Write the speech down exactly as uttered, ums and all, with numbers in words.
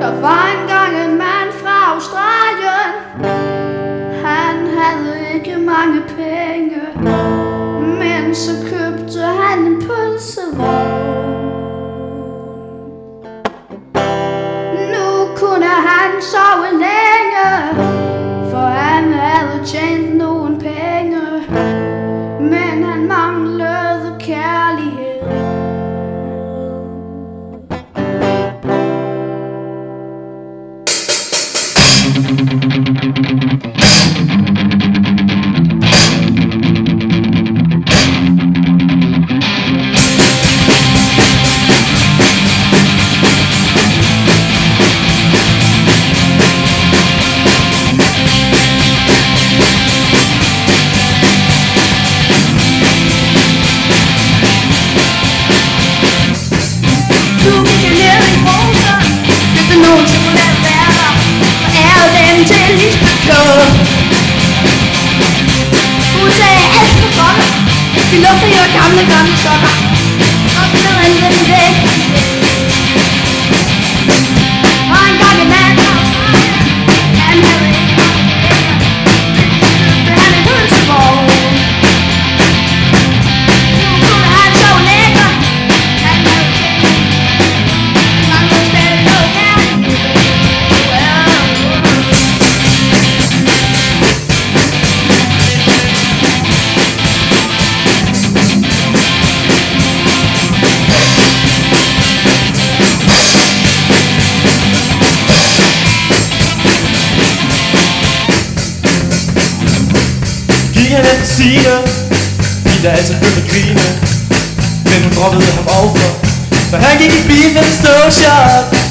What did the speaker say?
Der var engang en mand fra Australien. Han havde ikke mange penge, men så købte han en pølsevogn. Nu kunne han sove længe, for han havde tjent nogle penge, men han manglede kærlighed. Vi lugter jo gamle, gamle sokker, og så er den væk. Og en gang en mand, han havde ikke det han en pølsevogn. Nu kunne han sove lækker, han havde manglede stadig noget kærlighed. Han efter Signe, Ida altid begyndte at grine, men hun droppede ham overfor, for han gik i bilen med en stålshot.